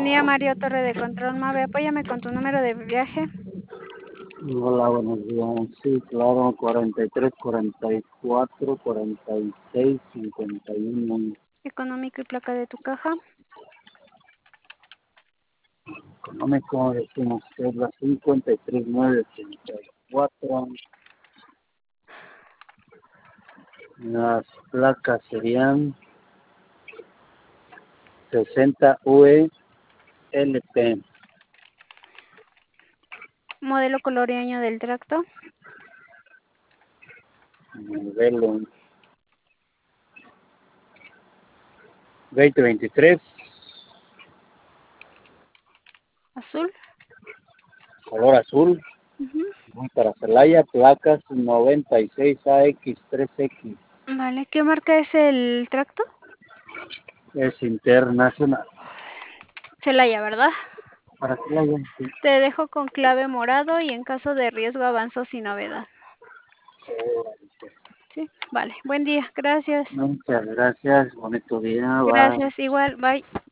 día, Mario Torre de Control Mave. Apóyame con tu número de viaje. Hola, buenos días. Sí, claro, 43, 44, 46, 51. Económico y placa de tu caja. Económico, decimos que es la 53,984. Las placas serían 60 UELP. Modelo, color y año del tracto. Modelo 2023. Azul. Color azul. Ujú. Voy para Celaya, placas 96AX3X. Vale, ¿qué marca es el tracto? Es internacional. Celaya, ¿verdad? Para Celaya, sí. Te dejo con clave morado y en caso de riesgo avanzo sin novedad. Sí, vale. Buen día. Gracias. Muchas gracias, bonito día, bye. Gracias, igual. Bye.